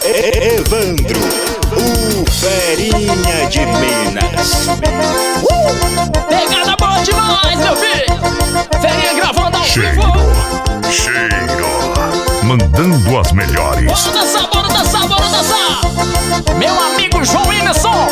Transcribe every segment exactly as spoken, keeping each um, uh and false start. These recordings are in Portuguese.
Evandro, o Ferinha de Minas. uh! Pegada boa demais, meu filho. Ferinha gravando ao Cheiro, vivo. cheiro, mandando as melhores. Bora dançar, bora dançar, bora dançar. Meu amigo João Emerson.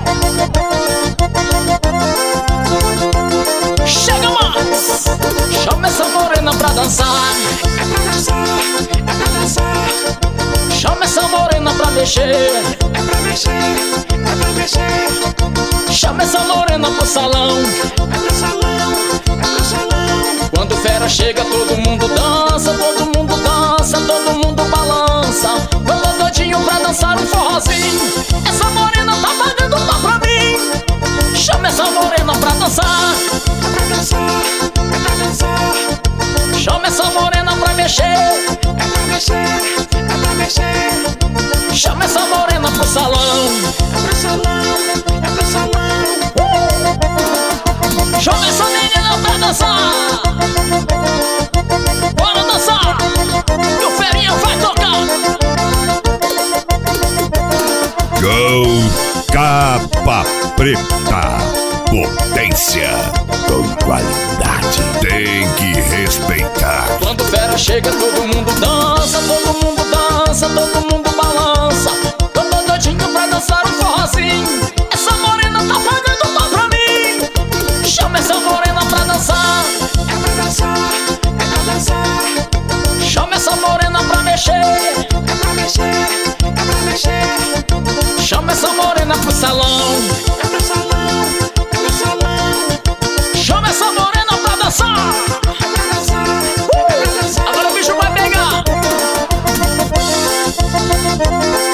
Chega mais. Chama essa morena pra dançar. É pra dançar, é pra dançar. Chama essa morena pra mexer. É pra mexer, é pra mexer. Chama essa morena pro salão. É pro salão, é pro salão. Quando fera chega, todo mundo dança, todo mundo dança, todo mundo balança. Vamos doidinho pra dançar um forrozinho. Essa morena tá pagando mal pra mim. Chama essa morena pra dançar. É pra dançar, é pra dançar. Chama essa morena pra mexer. É pra mexer, é pra mexer. Chama essa morena pro salão. É pro salão, é pro salão. Chama essa menina pra dançar. Bora dançar. E o Ferinha vai tocar. Gol Capa Preta, potência com qualidade, tem que respeitar. Quando fera chega, todo mundo dança, todo mundo dança, todo mundo balança. Eu tô doidinho pra dançar um forrozinho. Essa morena tá pagando mal pra mim. Chama essa morena pra dançar. É pra dançar, é pra dançar. Chama essa morena pra mexer. É pra mexer, é pra mexer. Chama essa morena pro salão. É pro salão, é pro salão. Chama essa morena pra dançar. É pra dançar, é pra dançar. Agora o bicho vai pegar.